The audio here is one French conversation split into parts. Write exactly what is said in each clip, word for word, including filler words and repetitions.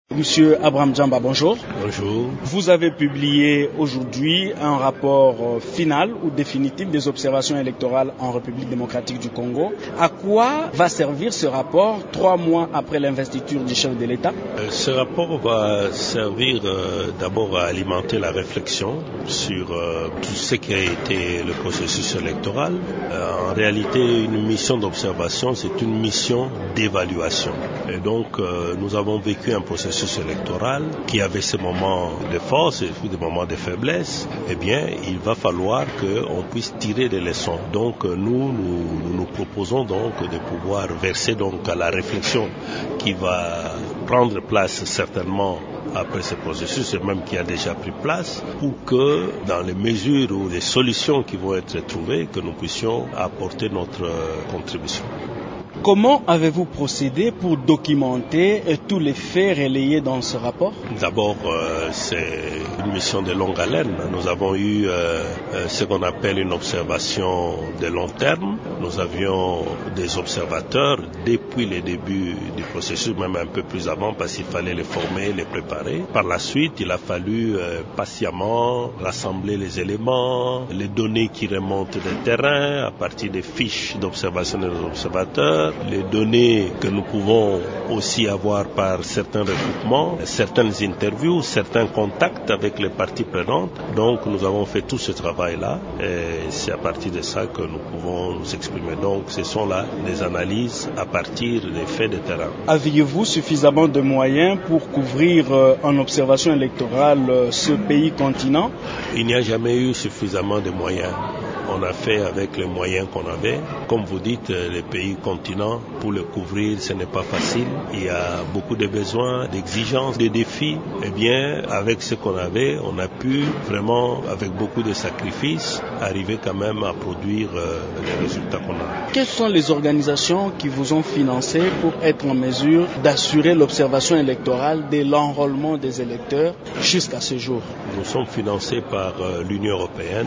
Monsieur Abraham Djamba, bonjour. Bonjour. Vous avez publié aujourd'hui un rapport final ou définitif des observations électorales en République démocratique du Congo. À quoi va servir ce rapport trois mois après l'investiture du chef de l'État? Ce rapport va servir euh, d'abord à alimenter la réflexion sur euh, tout ce qui a été le processus électoral. Euh, en réalité, une mission d'observation, c'est une mission d'évaluation. Et donc, euh, nous avons vécu un processus électoral qui avait ses moments de force et des moments de faiblesse. Eh bien, il va falloir qu'on puisse tirer des leçons. Donc, nous, nous, nous nous proposons donc de pouvoir verser donc à la réflexion qui va prendre place certainement après ce processus, et même qui a déjà pris place, pour que dans les mesures ou les solutions qui vont être trouvées, que nous puissions apporter notre contribution. Comment avez-vous procédé pour documenter tous les faits relayés dans ce rapport? D'abord, euh, c'est une mission de longue haleine. Nous avons eu euh, ce qu'on appelle une observation de long terme. Nous avions des observateurs depuis le début du processus, même un peu plus avant, parce qu'il fallait les former, les préparer. Par la suite, il a fallu euh, patiemment rassembler les éléments, les données qui remontent des terrains à partir des fiches d'observation des observateurs, les données que nous pouvons aussi avoir par certains recoupements, certaines interviews, certains contacts avec les parties prenantes. Donc nous avons fait tout ce travail-là et c'est à partir de ça que nous pouvons nous exprimer. Donc ce sont là des analyses à partir des faits de terrain. Aviez-vous suffisamment de moyens pour couvrir euh, en observation électorale euh, ce pays continent? Il n'y a jamais eu suffisamment de moyens. On a fait avec les moyens qu'on avait. Comme vous dites, les pays continents, pour le couvrir, ce n'est pas facile. Il y a beaucoup de besoins, d'exigences, de défis. Eh bien, avec ce qu'on avait, on a pu vraiment, avec beaucoup de sacrifices, arriver quand même à produire euh, les résultats qu'on a. Quelles sont les organisations qui vous ont financé pour être en mesure d'assurer l'observation électorale dès l'enrôlement des électeurs jusqu'à ce jour? Nous sommes financés par euh, l'Union européenne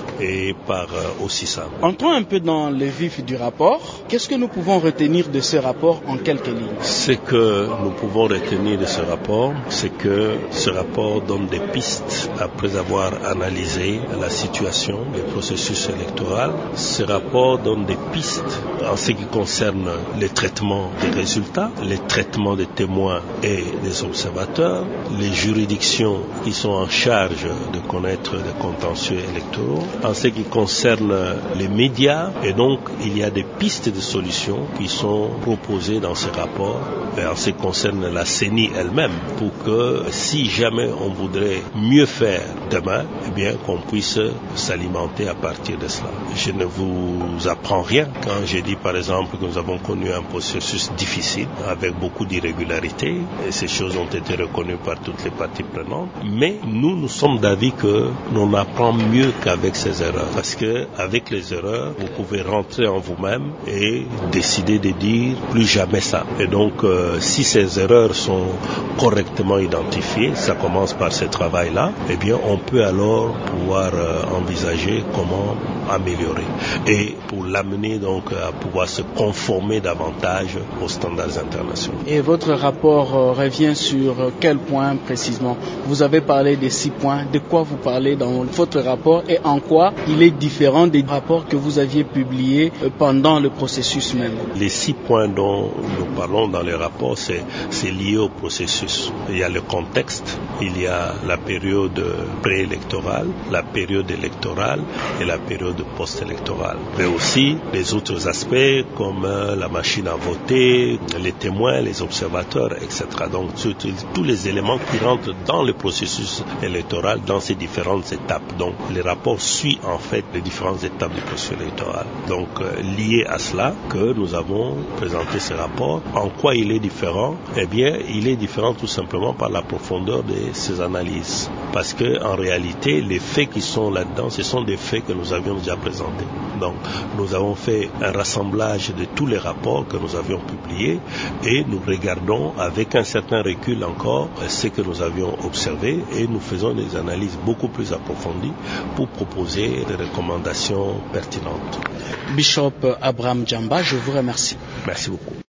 et par euh, O C I S A. Entrons un peu dans le vif du rapport. Qu'est-ce que nous pouvons retenir de ce rapport en quelques lignes? Ce que nous pouvons retenir de ce rapport, c'est que ce rapport donne des pistes après avoir analysé la situation du processus électoral. Ce rapport donne des pistes en ce qui concerne le traitement des résultats, le traitement des témoins et des observateurs, les juridictions qui sont en charge de connaître les contentieux électoraux, en ce qui concerne les médias, et donc il y a des pistes de solutions qui sont proposées dans ce rapport en ce qui concerne la C E N I elle-même, pour que si jamais on voudrait mieux faire demain, eh bien qu'on puisse s'alimenter à partir de cela. Je ne vous apprends rien quand je dis par exemple que nous avons connu un processus difficile avec beaucoup d'irrégularités, et ces choses ont été reconnues par toutes les parties prenantes, mais nous, nous sommes d'avis que l'on apprend mieux qu'avec ces erreurs, parce que avec les erreurs, vous pouvez rentrer en vous-même et décider de dire plus jamais ça. Et donc, euh, si ces erreurs sont correctement identifiées, ça commence par ce travail-là, eh bien, on peut alors pouvoir euh, envisager comment améliorer et pour l'amener donc à pouvoir se conformer davantage aux standards internationaux. Et votre rapport euh, revient sur quel point précisément? Vous avez parlé des six points. De quoi vous parlez dans votre rapport et en quoi il est différent des rapports que vous aviez publiés pendant le processus même? Les six points dont nous parlons dans les rapports, c'est, c'est lié au processus. Il y a le contexte, il y a la période préélectorale, la période électorale et la période post-électorale. Mais aussi les autres aspects comme la machine à voter, les témoins, les observateurs, et cetera. Donc tous les éléments qui rentrent dans le processus électoral dans ces différentes étapes. Donc les rapports suivent en fait les différentes étapes du processus électoral. Donc euh, lié à cela que nous avons présenté ce rapport. En quoi il est différent? Eh bien, il est différent tout simplement par la profondeur de ces analyses. Parce que en réalité, les faits qui sont là-dedans, ce sont des faits que nous avions déjà présentés. Donc, nous avons fait un rassemblage de tous les rapports que nous avions publiés et nous regardons avec un certain recul encore ce que nous avions observé et nous faisons des analyses beaucoup plus approfondies pour proposer des recommandations pertinentes. Bishop Abraham Djamba, je vous remercie. Merci beaucoup.